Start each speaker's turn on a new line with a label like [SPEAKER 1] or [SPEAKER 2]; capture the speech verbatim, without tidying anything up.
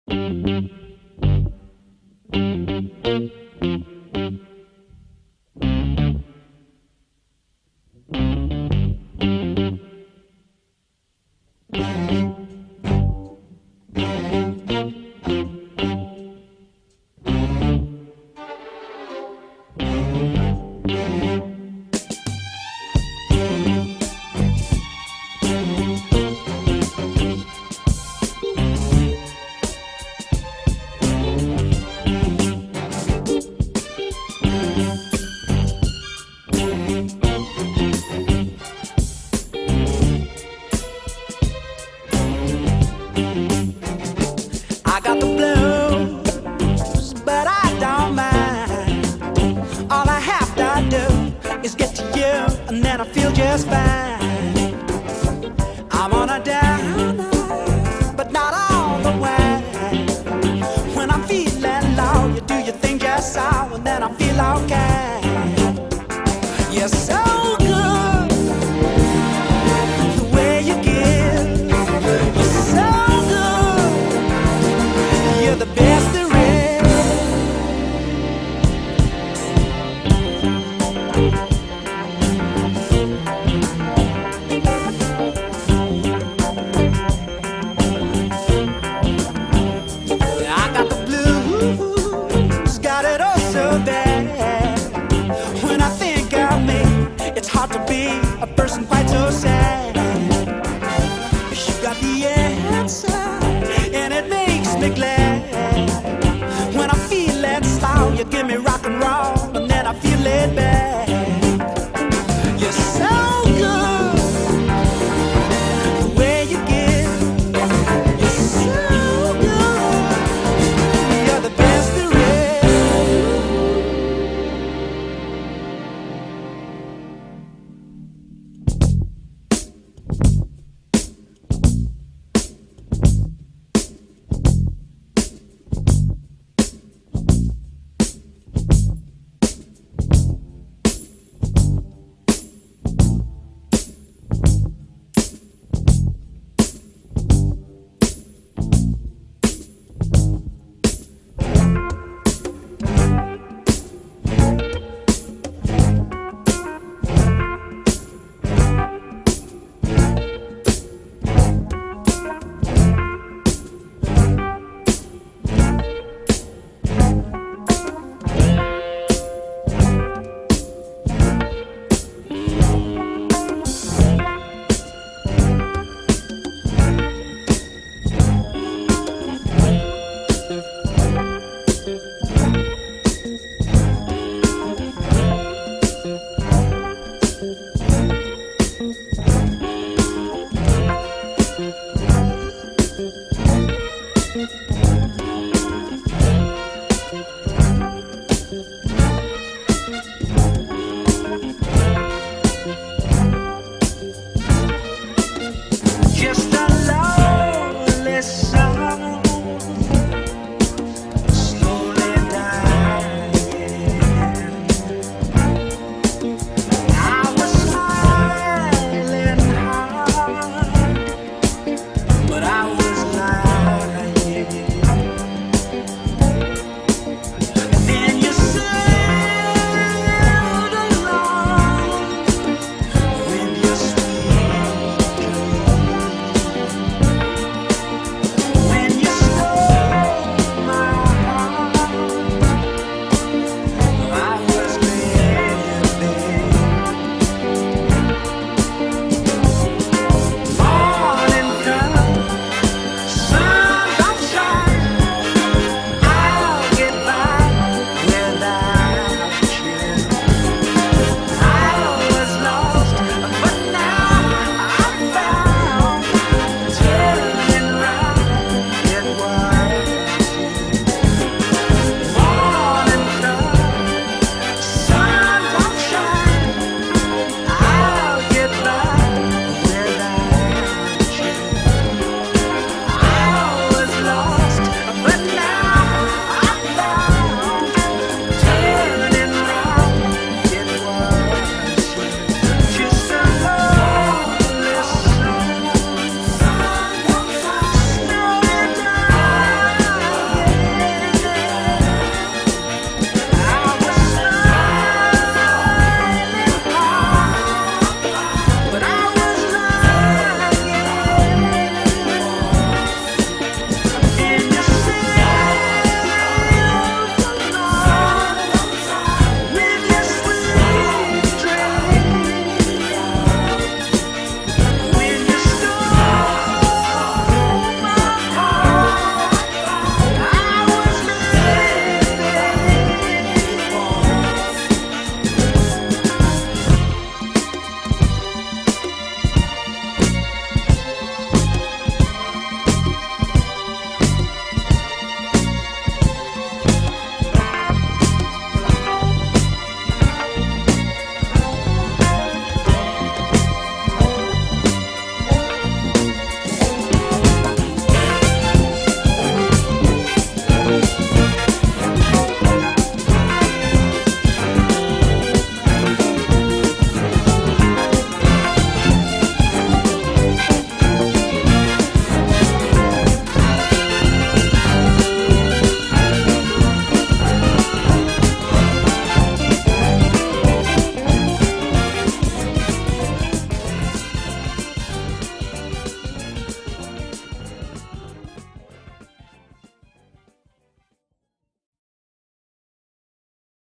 [SPEAKER 1] I got the blues, but I don't mind. All I have to do is get to you, and then I feel just fine. I'm on a down, but not all the way. When I'm feeling low, you do your thing just so, and then I feel okay. You're so good, the way you give. You're so good, you're the best there is. I got the blues, got it all so bad. When I think of me, it's hard to be a person quite so sad. You got the answer, and it makes me glad. When I'm feeling slow, you give me rock and roll, and then I feel it back. You're so good, the way you give. You're so good, you're the best there is.